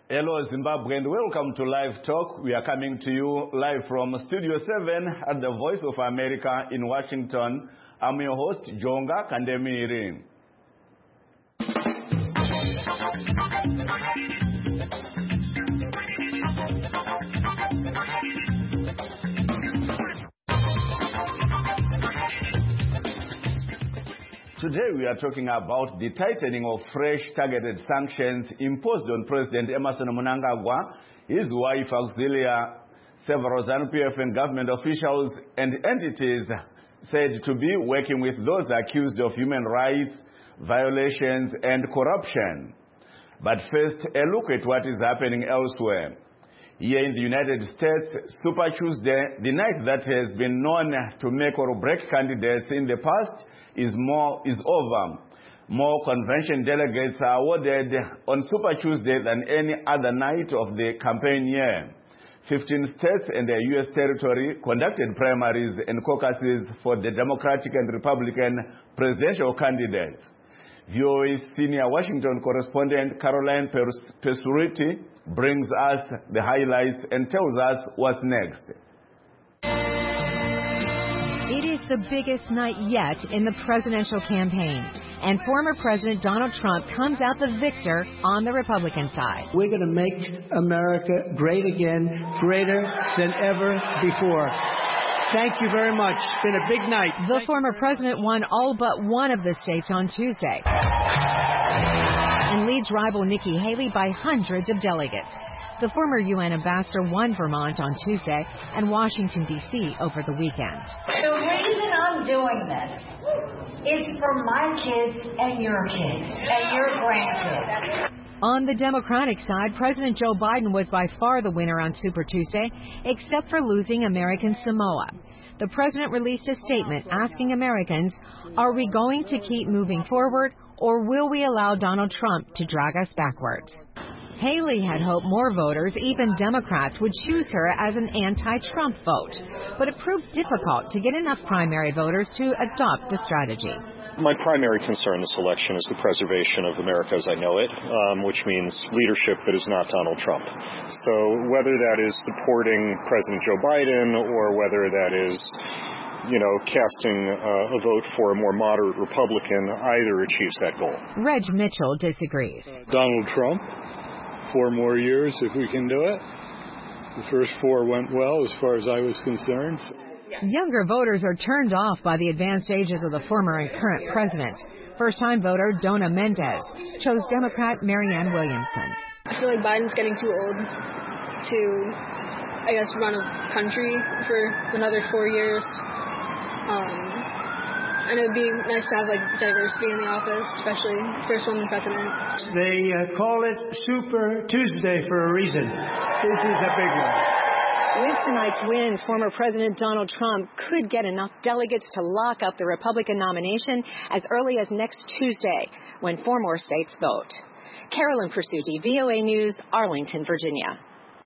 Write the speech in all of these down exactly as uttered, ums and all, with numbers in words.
Hello Zimbabwe and welcome to Live Talk. We are coming to you live from Studio seven at the Voice of America in Washington. I'm your host, Jonga Kandemiri. Today we are talking about the tightening of fresh targeted sanctions imposed on President Emmerson Mnangagwa, his wife Auxilia, several ZANU-P F and government officials and entities said to be working with those accused of human rights violations and corruption. But first, a look at what is happening elsewhere. Here in the United States, Super Tuesday, the night that has been known to make or break candidates in the past, is more is over. More convention delegates are awarded on Super Tuesday than any other night of the campaign year. fifteen states and a U S territory conducted primaries and caucuses for the Democratic and Republican presidential candidates. V O A's senior Washington correspondent Caroline Pesuriti brings us the highlights and tells us what's next. It is the biggest night yet in the presidential campaign, and former President Donald Trump comes out the victor on the Republican side. We're going to make America great again, greater than ever before. Thank you very much. It's been a big night. The former president won all but one of the states on Tuesday and leads rival Nikki Haley by hundreds of delegates. The former U N ambassador won Vermont on Tuesday and Washington, D C over the weekend. The reason I'm doing this is for my kids and your kids and your grandkids. On the Democratic side, President Joe Biden was by far the winner on Super Tuesday, except for losing American Samoa. The president released a statement asking Americans, are we going to keep moving forward, or will we allow Donald Trump to drag us backwards? Haley had hoped more voters, even Democrats, would choose her as an anti-Trump vote. But it proved difficult to get enough primary voters to adopt the strategy. My primary concern this election is the preservation of America as I know it, um, which means leadership that is not Donald Trump. So whether that is supporting President Joe Biden or whether that is, you know, casting uh, a vote for a more moderate Republican, either achieves that goal. Reg Mitchell disagrees. Uh, Donald Trump. Four more years if we can do it. The first four went well as far as I was concerned. Younger voters are turned off by the advanced ages of the former and current presidents. First-time voter Donna Mendez chose Democrat Marianne Williamson. I feel like Biden's getting too old to, I guess, run a country for another four years. Um, And it would be nice to have, like, diversity in the office, especially first woman president. They uh, call it Super Tuesday for a reason. This is a big one. With tonight's wins, former President Donald Trump could get enough delegates to lock up the Republican nomination as early as next Tuesday, when four more states vote. Carolyn Pursuti, V O A News, Arlington, Virginia.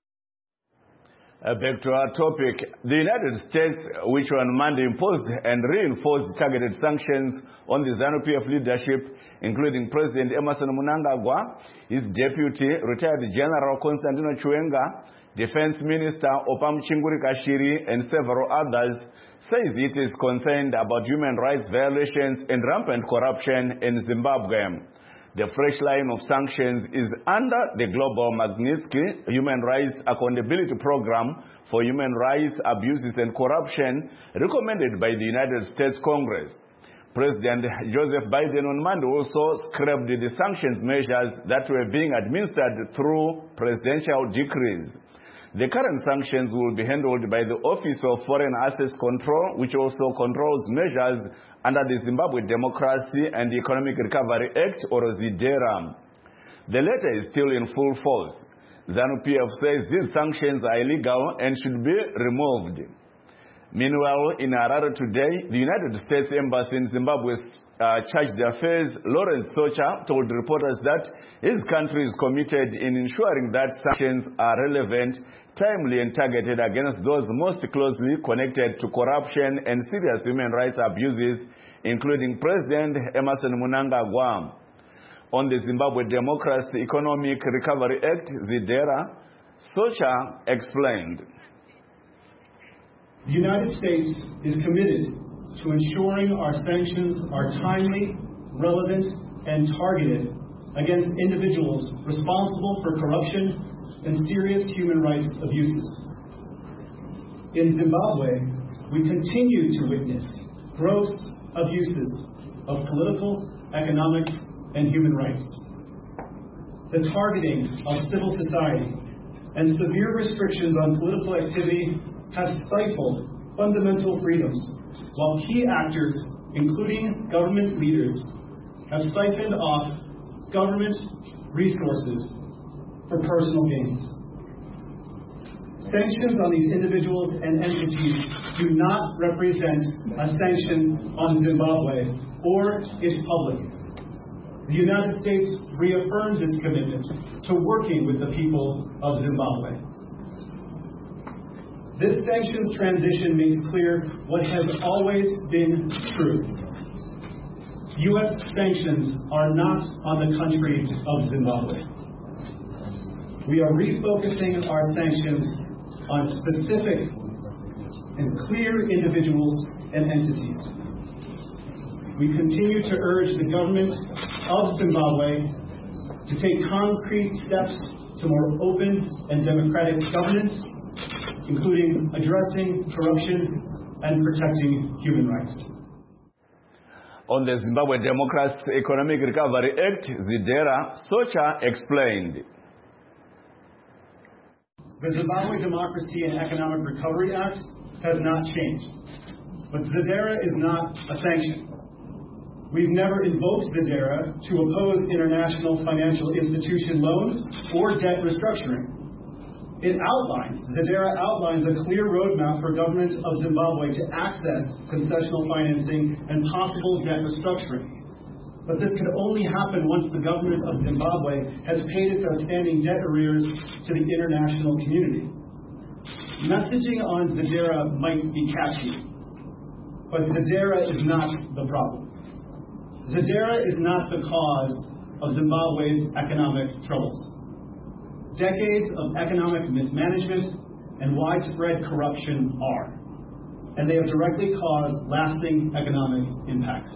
Uh, back to our topic. The United States, which on Monday imposed and reinforced targeted sanctions on the ZANU-P F leadership, including President Emmerson Mnangagwa, his deputy, retired General Constantino Chiwenga, Defense Minister Opam Chinguri Kashiri, and several others, says it is concerned about human rights violations and rampant corruption in Zimbabwe. The fresh line of sanctions is under the Global Magnitsky Human Rights Accountability Program for Human Rights Abuses and Corruption, recommended by the United States Congress. President Joseph Biden on Monday also scrapped the sanctions measures that were being administered through presidential decrees. The current sanctions will be handled by the Office of Foreign Assets Control, which also controls measures under the Zimbabwe Democracy and Economic Recovery Act, or ZIDERA. The latter is still in full force. ZANU-P F says these sanctions are illegal and should be removed. Meanwhile, in Harare today, the United States Embassy in Zimbabwe's uh, Chargé d'Affaires, Lawrence Socha, told reporters that his country is committed in ensuring that sanctions are relevant, timely and targeted against those most closely connected to corruption and serious human rights abuses, including President Emmerson Mnangagwa. on the Zimbabwe Democracy Economic Recovery Act, ZEDERA, Socha explained. The United States is committed to ensuring our sanctions are timely, relevant, and targeted against individuals responsible for corruption and serious human rights abuses. In Zimbabwe, we continue to witness gross abuses of political, economic, and human rights. The targeting of civil society and severe restrictions on political activity have stifled fundamental freedoms, while key actors, including government leaders, have siphoned off government resources for personal gains. Sanctions on these individuals and entities do not represent a sanction on Zimbabwe or its public. The United States reaffirms its commitment to working with the people of Zimbabwe. This sanctions transition makes clear what has always been true. U S sanctions are not on the country of Zimbabwe. We are refocusing our sanctions on specific and clear individuals and entities. We continue to urge the government of Zimbabwe to take concrete steps to more open and democratic governance, including addressing corruption and protecting human rights. On the Zimbabwe Democracy Economic Recovery Act, ZEDERA, Socha explained. The Zimbabwe Democracy and Economic Recovery Act has not changed, but ZEDERA is not a sanction. We've never invoked ZEDERA to oppose international financial institution loans or debt restructuring. It outlines, ZEDERA outlines a clear roadmap for government of Zimbabwe to access concessional financing and possible debt restructuring. But this could only happen once the government of Zimbabwe has paid its outstanding debt arrears to the international community. Messaging on ZEDERA might be catchy, but ZEDERA is not the problem. ZEDERA is not the cause of Zimbabwe's economic troubles. Decades of economic mismanagement and widespread corruption are, and they have directly caused lasting economic impacts.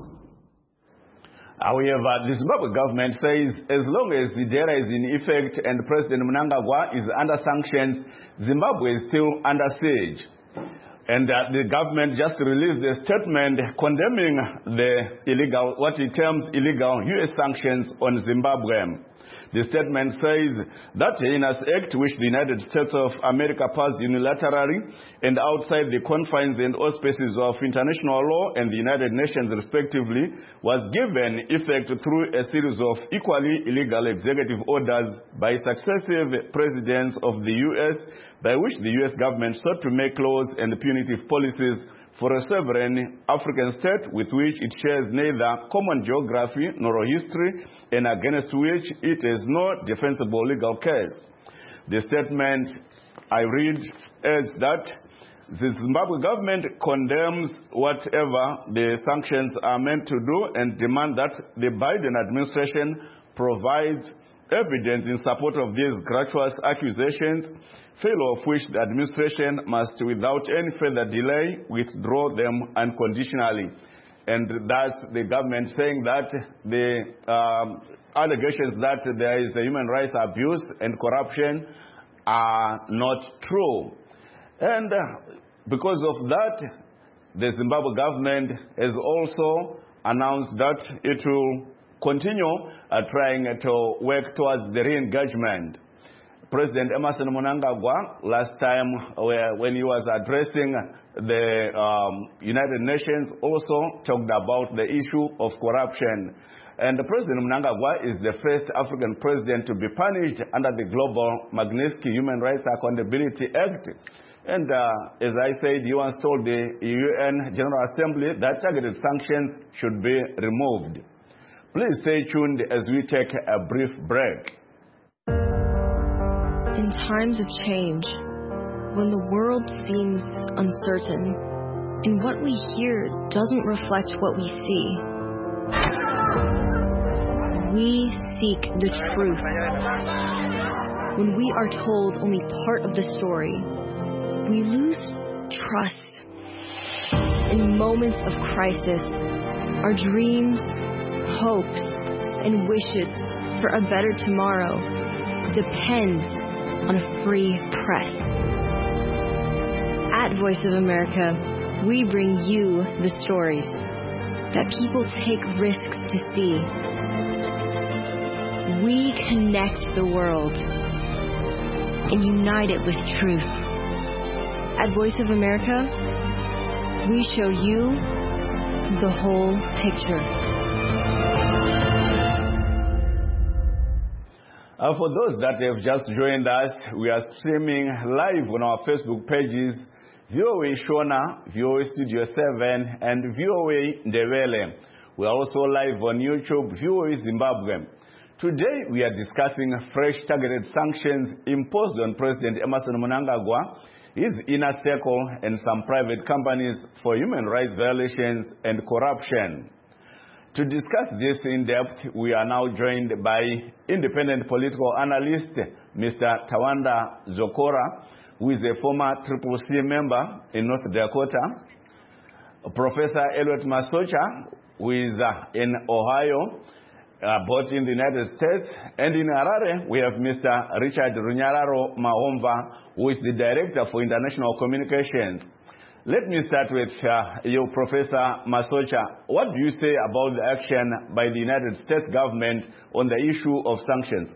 However, the Zimbabwe government says as long as ZEDERA is in effect and President Mnangagwa is under sanctions, Zimbabwe is still under siege. And uh, the government just released a statement condemning the illegal, what it terms illegal U S sanctions on Zimbabwe. The statement says that heinous act which the United States of America passed unilaterally and outside the confines and auspices of international law and the United Nations respectively was given effect through a series of equally illegal executive orders by successive presidents of the U S by which the U S government sought to make laws and punitive policies for a sovereign African state with which it shares neither common geography nor history and against which it has no defensible legal case. The statement I read is that the Zimbabwe government condemns whatever the sanctions are meant to do and demand that the Biden administration provides evidence in support of these gratuitous accusations, failure of which the administration must, without any further delay, withdraw them unconditionally. And that's the government saying that the um, allegations that there is a human rights abuse and corruption are not true. And uh, because of that, the Zimbabwe government has also announced that it will continue uh, trying to work towards the re-engagement. President Emmerson Mnangagwa, last time where, when he was addressing the um, United Nations, also talked about the issue of corruption. And President Mnangagwa is the first African president to be punished under the Global Magnitsky Human Rights Accountability Act. And uh, as I said, he once told the U N General Assembly that targeted sanctions should be removed. Please stay tuned as we take a brief break. In times of change, when the world seems uncertain, and what we hear doesn't reflect what we see, we seek the truth. When we are told only part of the story, we lose trust. In moments of crisis, our dreams, hopes, and wishes for a better tomorrow depends on a free press. At Voice of America, we bring you the stories that people take risks to see. We connect the world and unite it with truth. At Voice of America, we show you the whole picture. Uh, for those that have just joined us, we are streaming live on our Facebook pages, V O A Shona, V O A Studio seven, and V O A Ndebele. We are also live on YouTube, V O A Zimbabwe. Today, we are discussing fresh targeted sanctions imposed on President Emmerson Mnangagwa, his inner circle, and some private companies for human rights violations and corruption. To discuss this in depth, we are now joined by independent political analyst, Mister Tawanda Zokora, who is a former Triple C member in North Dakota, Professor Elliot Masocha, who is uh, in Ohio, uh, both in the United States, and in Harare, we have Mister Richard Runyararo Mahomva, who is the Director for International Communications. Let me start with uh, you, Professor Masocha. What do you say about the action by the United States government on the issue of sanctions?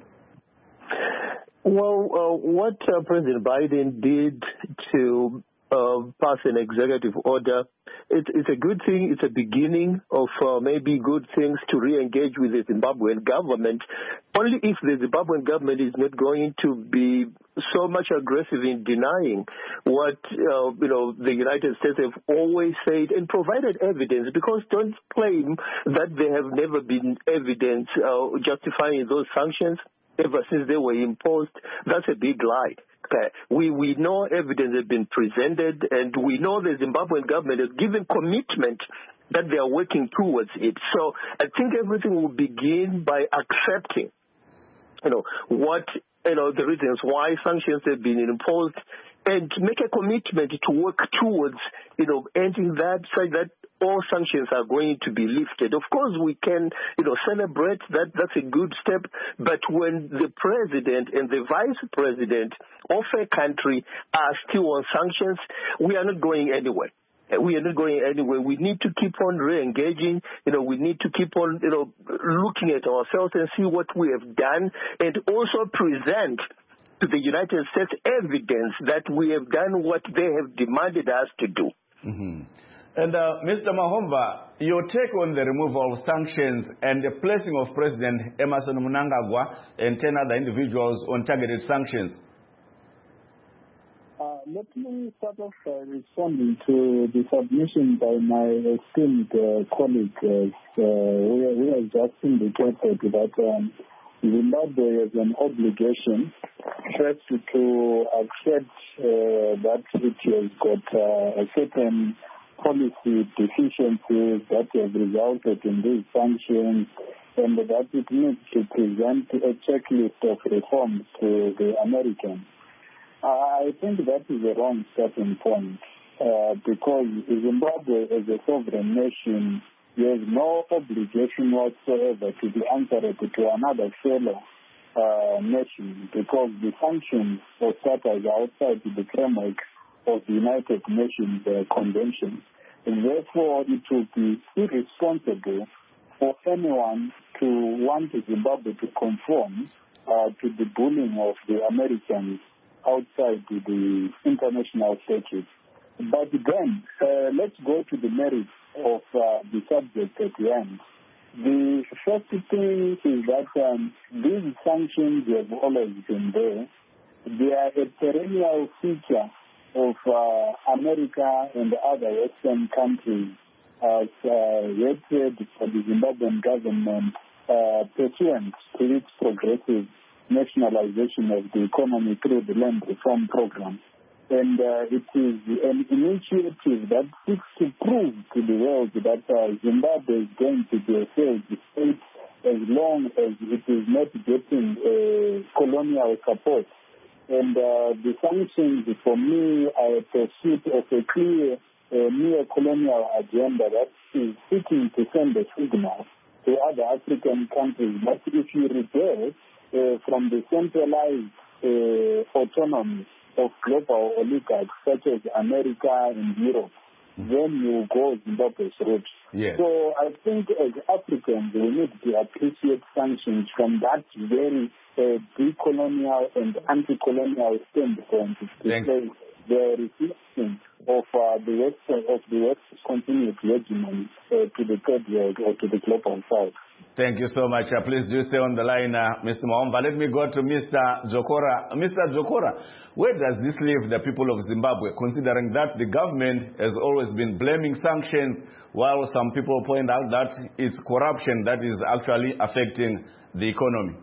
Well, uh, what uh, President Biden did to uh, pass an executive order, it, it's a good thing. It's a beginning of uh, maybe good things to re-engage with the Zimbabwean government, only if the Zimbabwean government is not going to be so much aggressive in denying what uh, you know the United States have always said and provided evidence, because don't claim that there have never been evidence uh, justifying those sanctions ever since they were imposed. That's a big lie. Okay. We we know evidence has been presented, and we know the Zimbabwean government has given commitment that they are working towards it. So I think everything will begin by accepting, you know, what you know the reasons why sanctions have been imposed, and make a commitment to work towards, you know, ending that, so that all sanctions are going to be lifted. Of course, we can, you know, celebrate that. That's a good step. But when the president and the vice president of a country are still on sanctions, we are not going anywhere. We are not going anywhere. We need to keep on re-engaging. You know, we need to keep on, you know, looking at ourselves and see what we have done, and also present to the United States evidence that we have done what they have demanded us to do. Mm-hmm. And uh, Mister Mahomva, your take on the removal of sanctions and the placing of President Emmerson Mnangagwa and ten other individuals on targeted sanctions? Uh, let me start off uh, responding to the submission by my esteemed uh, colleague. Uh, we, we have just indicated that um, Zimbabwe has an obligation first to accept uh, that it has got uh, a certain policy deficiencies that have resulted in these sanctions, and that it needs to present a checklist of reforms to the Americans. I think that is a wrong starting point, uh, because Zimbabwe as a sovereign nation has no obligation whatsoever to be answerable to another fellow uh, nation, because the sanctions for starters are outside the framework of the United Nations uh, Convention. And therefore, it would be irresponsible for anyone to want Zimbabwe to conform uh, to the bullying of the Americans outside the international statutes. But then, uh, let's go to the merits of uh, the subject at the end. The first thing is that um, these sanctions have always been there. They are a perennial feature of uh, America and other Western countries as uh, hatred for the Zimbabwean government uh, pursuant to its progressive nationalization of the economy through the land reform program. And uh, it is an initiative that seeks to prove to the world that uh, Zimbabwe is going to be a failed state as long as it is not getting uh, colonial support. And uh, the sanctions, for me, are perceived as a clear uh, neo-colonial agenda that is seeking to send a signal to other African countries that if you rebel uh, from the centralized uh, autonomy of global oligarchs such as America and Europe, mm-hmm. then you go Zimbabwe's route. Yes. So I think as Africans, we need to appreciate sanctions from that very uh, decolonial and anti-colonial standpoint to Thank say the reflection of uh, the West of the West's continued hegemony uh, to the third world or to the global south. Thank you so much. Uh, please do stay on the line, uh, Mister Maomba. Let me go to Mister Jokora. Mister Jokora, where does this leave the people of Zimbabwe, considering that the government has always been blaming sanctions, while some people point out that it's corruption that is actually affecting the economy?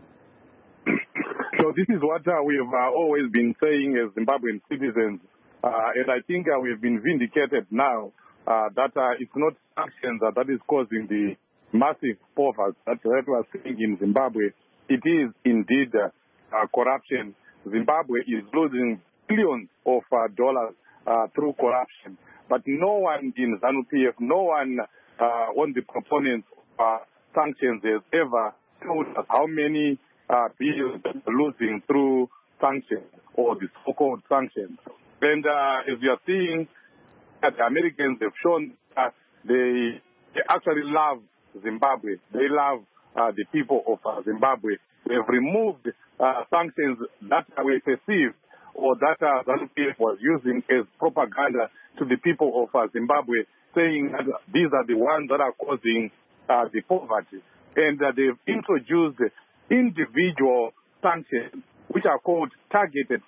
So this is what uh, we have uh, always been saying as Zimbabwean citizens, uh, and I think uh, we have been vindicated now uh, that uh, it's not sanctions uh, that is causing the massive poverty that, that we are seeing in Zimbabwe. It is indeed uh, uh, corruption. Zimbabwe is losing billions of uh, dollars uh, through corruption. But no one in ZANU-P F, no one uh, on the proponents of uh, sanctions has ever told us how many uh, billions are losing through sanctions or the so-called sanctions. And uh, as you are seeing, that the Americans have shown that they, they actually love Zimbabwe. They love uh, the people of uh, Zimbabwe. They have removed uh, sanctions that we perceived or that uh, ZANU-P F was using as propaganda to the people of uh, Zimbabwe, saying that these are the ones that are causing uh, the poverty. And uh, they've introduced individual sanctions, which are called targeted.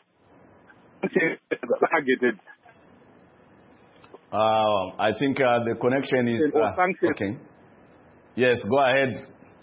targeted. Uh, I think uh, the connection is... Uh, okay. Yes, go ahead.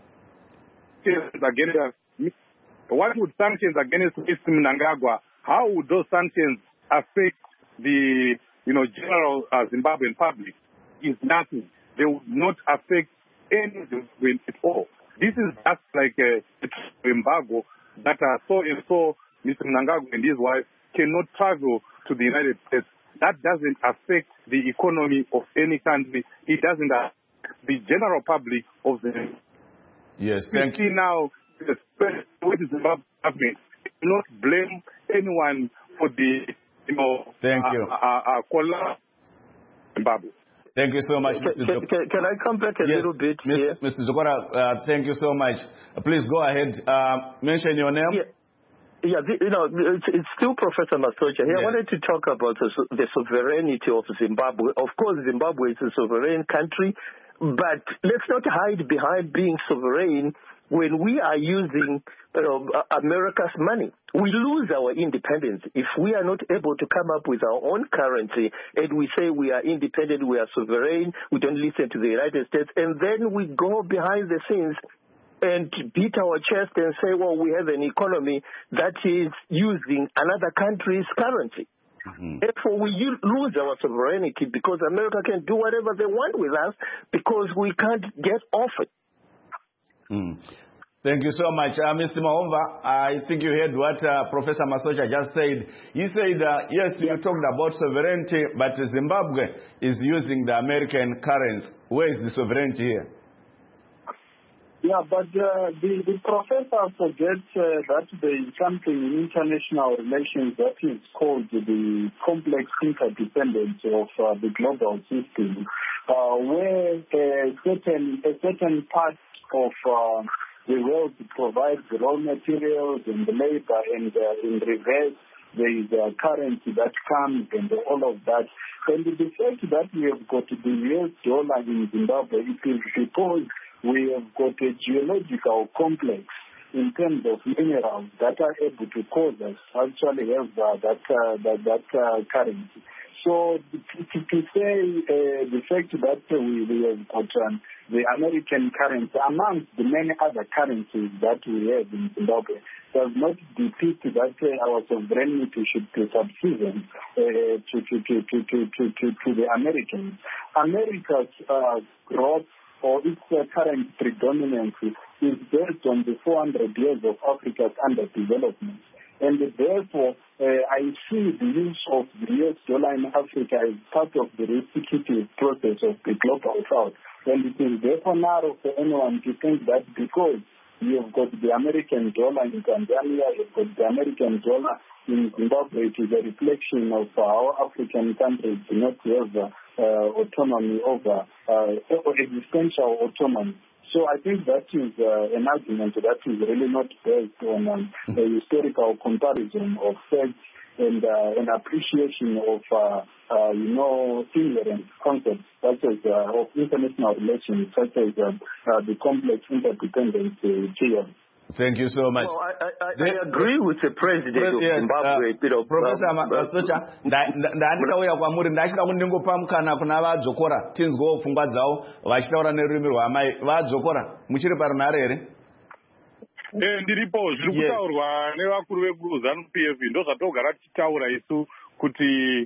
Against, what would sanctions against Mister Mnangagwa, how would those sanctions affect the you know, general uh, Zimbabwean public? Is nothing. They would not affect any Zimbabwean at all. This is just like a, a embargo that uh, so and so Mister Mnangagwa and his wife cannot travel to the United States. That doesn't affect the economy of any country. It doesn't affect the general public of the... Yes, thank you. See now, what is Zimbabwe government? Do not blame anyone for the, you know... Thank you. Uh, uh, uh, Zimbabwe. Thank you so much, Mister Can, can, can I come back a yes, little bit Mister here? Mister Jokora, uh, thank you so much. Uh, please go ahead. Uh, mention your name. Yeah. Yeah, the, you know, it's, it's still Professor Masocha here. Yes. I wanted to talk about the, the sovereignty of Zimbabwe. Of course, Zimbabwe is a sovereign country, but let's not hide behind being sovereign when we are using uh, America's money. We lose our independence if we are not able to come up with our own currency and we say we are independent, we are sovereign, we don't listen to the United States, and then we go behind the scenes and beat our chest and say, well, we have an economy that is using another country's currency. Mm-hmm. Therefore, we lose our sovereignty because America can do whatever they want with us because we can't get off it. Mm. Thank you so much. Uh, Mister Maomba, I think you heard what uh, Professor Masocha just said. He said, uh, yes, you talked about sovereignty, but Zimbabwe is using the American currency. Where is the sovereignty here? Yeah, but uh, the, the professor forgets uh, that there is something in international relations that is called the complex interdependence of uh, the global system, uh, where a certain, a certain part of uh, the world provides the raw materials and the labor, and uh, in reverse, there is a currency that comes and all of that. And the fact that we have got the U S dollar in Zimbabwe, it is because we have got a geological complex in terms of minerals that are able to cause us actually have uh, that, uh, that, that uh, currency. So to, to, to say uh, the fact that uh, we, we have got um, the American currency amongst the many other currencies that we have in Zimbabwe does not depict that uh, our sovereignty should be subservient uh, to, to, to, to, to, to, to, to the Americans. America's uh, growth or its uh, current predominance is based on the four hundred years of Africa's underdevelopment. And therefore, uh, I see the use of the U S dollar in Africa as part of the restitutive process of the global south. And it is therefore narrow for anyone to think that because you've got the American dollar in Tanzania, you've got the American dollar in Zimbabwe, it is a reflection of how African countries do not have uh, autonomy over, uh, existential autonomy. So I think that is uh, an argument that is really not based on um, a historical comparison of facts and uh, an appreciation of, uh, uh, you know, inherent concepts such as uh, of international relations, such as uh, uh, the complex interdependence uh, theory. Thank you so much. Well, I, I, I agree with the president of yes, Zimbabwe. Uh, you know, Professor Masocha, ndandikauya kwamuri ndachida kundingopa mukana kuna vadzokora tinzwewo pfungwa dzavo vachitaura nerurimi rwamai. Vadzokora muchiri parunhare here? Eh, ndiripo zviri kutaurwa nevakuru vekuru ZANU P F ndo zvatogara tichitaura isu kuti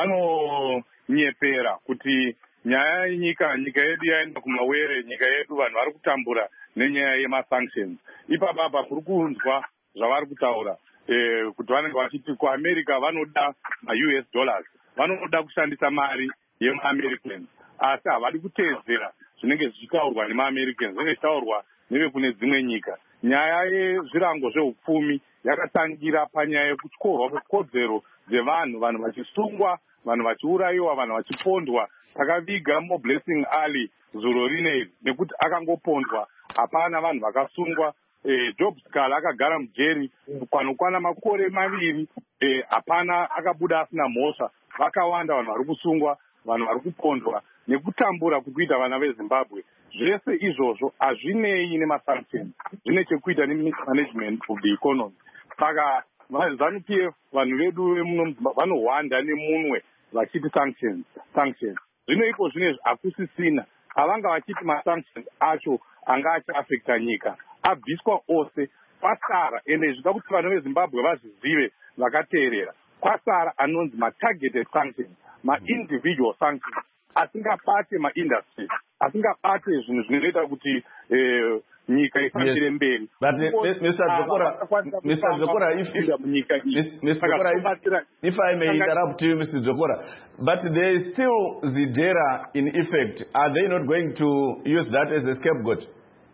vanonyepera kuti nyaya yenyika nyika yedu yaenda kumawere, nyika yedu vanhu vari kutambura nenyaya yemasanctions. Ipapapa kuri kunzwa zvavari kutaura eh, kuti vanenge vachiti kuamerica vanoda ma-U S dollars, vanoda kushandisa mari yema-Americans, asi havadi kuteedzera zvinenge zvichitaurwa nema-Americans, zvinenge zvichitaurwa nevekune dzimwe nyika. Nyaya yezvirango zveupfumi yakatangira panyaya yekutyorwa kwekodzero dzevanhu, vanhu vachisungwa, vanhu vachiurayiwa, vanhu vachipondwa. Takaviga moBlessing Ali zuro rineri nekuti akangopondwa, hapana vanhu vakasungwa. Eh, Job Skala akagara mujeri kwanokwana makore maviri, eh, hapana akabuda asina mhosva. Vakawanda vanhu vari kusungwa, vanhu vari kupondwa nekutambura kukuita vana veZimbabwe. Zvese izvozvo hazvinei nemasanctions, zvine chekuita nemismanagement of the economy. Saka ZANU P F vanhu vedu vemuno vanohwanda nemunwe vachiti sanctions sanctions. Zvino iko zvinezvi hakusisina, havanga vachiti masanctions acho anga achiafekta nyika, abviswa ose. Kwasara, ende zvida kuti vanhu veZimbabwe vazvizive vakateerera, kwasara anonzi ma-targeted sanctions, ma-individual sanctions, asingabate ma-industries, asingabate zvinhu zvinoita kuti eh, nyika ifambire mberi. But Mister Dzokora, Mister Dzokora, if, if, Mister Dzokora, if, if I may interrupt you, Mister Dzokora, but there is still Zidera in effect. Are they not going to use that as a scapegoat?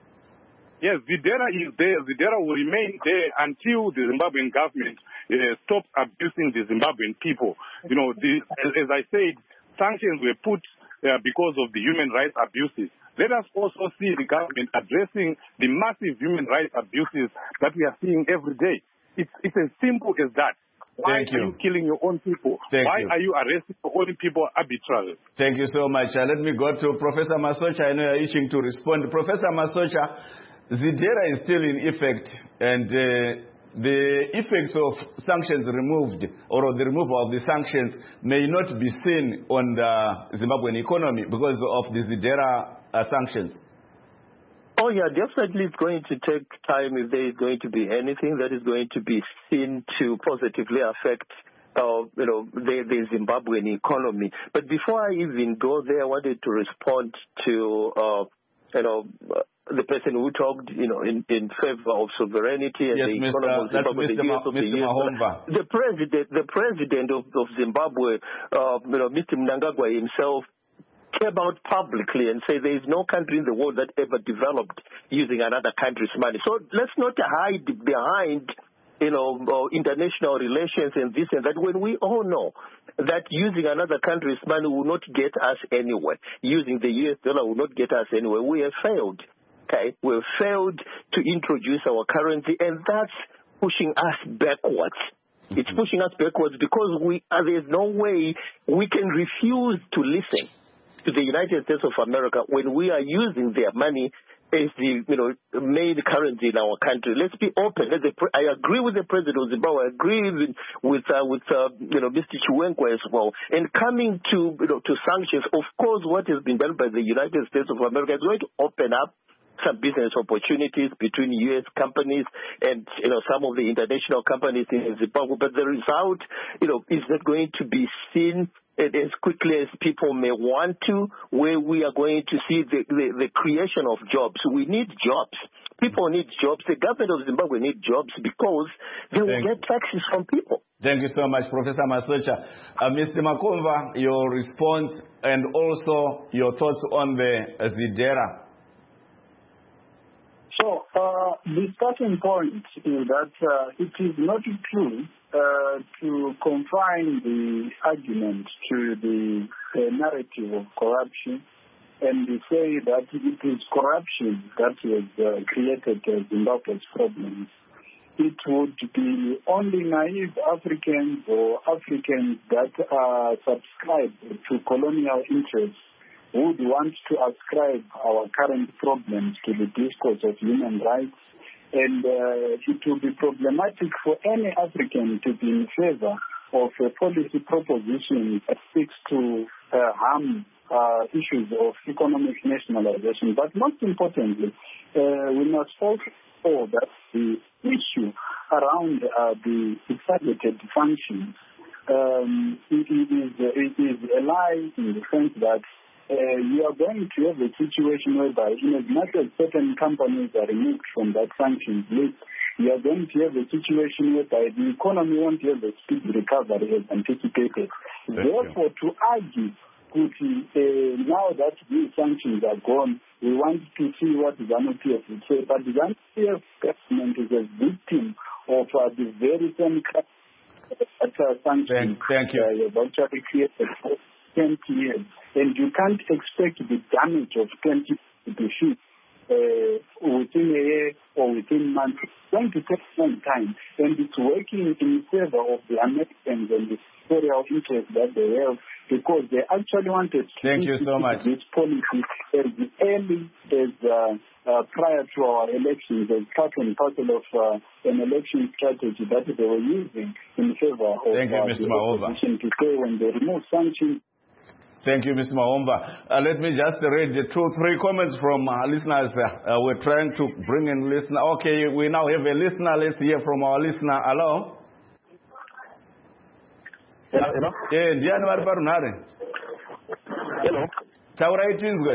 Yes, Zidera is there. Zidera will remain there until the Zimbabwean government uh, stops abusing the Zimbabwean people. You know, the, as, as I said, sanctions were put uh, because of the human rights abuses. Let us also see the government addressing the massive human rights abuses that we are seeing every day. It's, it's as simple as that. Why Thank you. are you killing your own people? Thank Why you. are you arresting your own people arbitrarily? Thank you so much. Uh, let me go to Professor Masocha. I know you're itching to respond. Professor Masocha, Zidera is still in effect, and uh, the effects of sanctions removed, or the removal of the sanctions, may not be seen on the Zimbabwean economy because of the Zidera uh, sanctions. Oh, yeah, definitely it's going to take time if there is going to be anything that is going to be seen to positively affect uh, you know, the, the Zimbabwean economy. But before I even go there, I wanted to respond to, uh, you know, uh, the person who talked, you know, in, in favor of sovereignty and yes, the Mister economy of Zimbabwe, Mister the U S of the U S. The president, the president of, of Zimbabwe, uh, you know, Mister Mnangagwa himself, came out publicly and said there is no country in the world that ever developed using another country's money. So let's not hide behind, you know, uh, international relations and this and that, when we all know that using another country's money will not get us anywhere. Using the U S dollar will not get us anywhere. We have failed. Okay, we have failed to introduce our currency, and that's pushing us backwards. It's pushing us backwards because we uh, there's no way we can refuse to listen to the United States of America when we are using their money as the, you know, main currency in our country. Let's be open. As a, I agree with the president of Zimbabwe. I agree with with, uh, with uh, you know, Mister Chiwenko as well. And coming to, you know, to sanctions, of course, what has been done by the United States of America is going to open up some business opportunities between U S companies and, you know, some of the international companies in Zimbabwe. But the result, you know, is not going to be seen as quickly as people may want to, where we are going to see the, the, the creation of jobs. We need jobs. People need jobs. The government of Zimbabwe needs jobs because they will get taxes from people. Thank you so much, Professor Masocha. Uh, Mister Makomva, your response and also your thoughts on the uh, ZEDERA. So uh, the starting point is that uh, it is not true uh, to confine the argument to the uh, narrative of corruption and say that it is corruption that has uh, created uh, Zimbabwe's problems. It would be only naive Africans or Africans that are subscribed to colonial interests would want to ascribe our current problems to the discourse of human rights, and uh, it will be problematic for any African to be in favor of a policy proposition that seeks to uh, harm uh, issues of economic nationalization. But most importantly, uh, we must also know that the issue around uh, the targeted functions um, it, it, is, it is a lie in the sense that Uh, you are going to have a situation whereby, in as much as certain companies are removed from that sanctions list, you are going to have a situation whereby the economy won't have a speed recovery as anticipated. Thank Therefore, you. to argue that uh, now that these sanctions are gone, we want to see what the ZANU-P F will say. But the ZANU-P F government is a victim of uh, the very same uh, sanctions thank, thank you. Uh, have actually created for twenty years. And you can't expect the damage of twenty to be shipped uh, within a year or within months. It's going to take some time, and it's working in favor of the Americans and the imperial interests that they have, because they actually wanted to Thank you so much. this policy as early as uh, uh, prior to our elections, as part and parcel of uh, an election strategy that they were using in favor of Thank you, uh, Mister the Mahomva. opposition to say when they remove sanctions. Thank you, Mister Mahomva. Uh, let me just read the two, three comments from our listeners. Uh, we're trying to bring in listener. Okay, we now have a listener. Let's hear from our listener. Hello? Hello, hello. Yeah, Ndiani vari parunhare? Hello. Taurai tinzwe.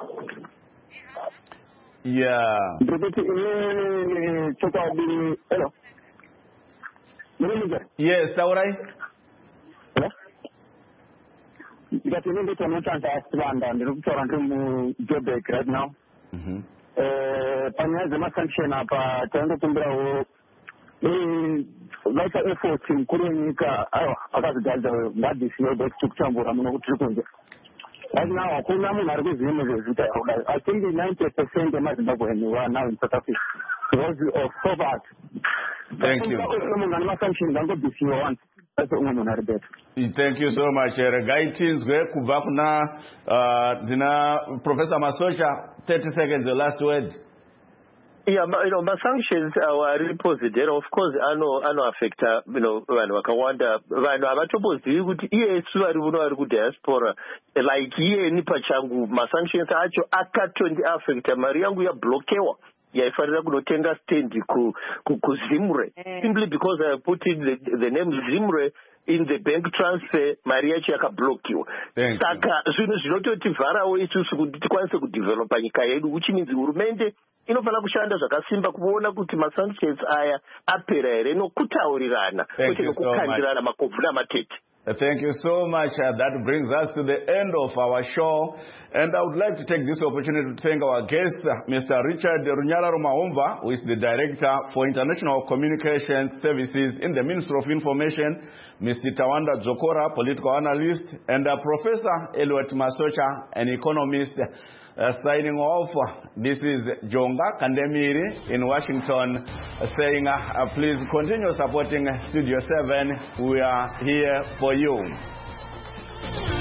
Yeah. Ndikuti ine chokwadi. Hello. Murimije? Yes, taurai. Hello. Ndikati ine ndito notanga asivanda ndiri kutaura ndiri muJoburg right now. Mhm. Eh, panyaya dzemasanction apa taindokumbirawo vaita effort mukuru wenyika aiwa akazigadzira ngadisiyo kuti kutambura muno kuti tiri kunze. Right now hakuna munhu ari kuziva nezvezvita kudai. I think ninety percent emaZimbabwean were now in South Africa because of poverty. Thank you. Munhu ane masanction angodisiwa once. That's umwe munhu ari better. Thank you so much. Regai tinzwe kubva kuna uh, dina Professor Masocha. thirty seconds, the last word. Yeah, but, you know, my sanctions are reposed there. Of course, I know, I know affect, uh, you know, when I wonder, when I suppose you would, yes, you are going to diaspora, like here, Nipachangu, my sanctions are actually akato the affect, Mariangu ya blokewa. Yeah, if I don't tender stand ku ku Zimre, simply because I put in the, the name Zimre in the bank transfer, Maria Chaka block you. Saka, soon as you know to Vara, it's to develop nyika yedu, which means urumende inofana kushanda zvakasimba kuona kuti masanctions aya apera here nokutaurirana kwete nokukandirana makobvu namatete. Thank you so much. Uh, that brings us to the end of our show. And I would like to take this opportunity to thank our guest, uh, Mister Richard Runyalaro Mahomva, who is the Director for International Communications Services in the Ministry of Information, Mister Tawanda Dzokora, political analyst, and uh, Professor Eliot Masocha, an economist. Uh, signing off, this is Jonga Kandemiri in Washington uh, saying, uh, uh, please continue supporting Studio seven. We are here for you.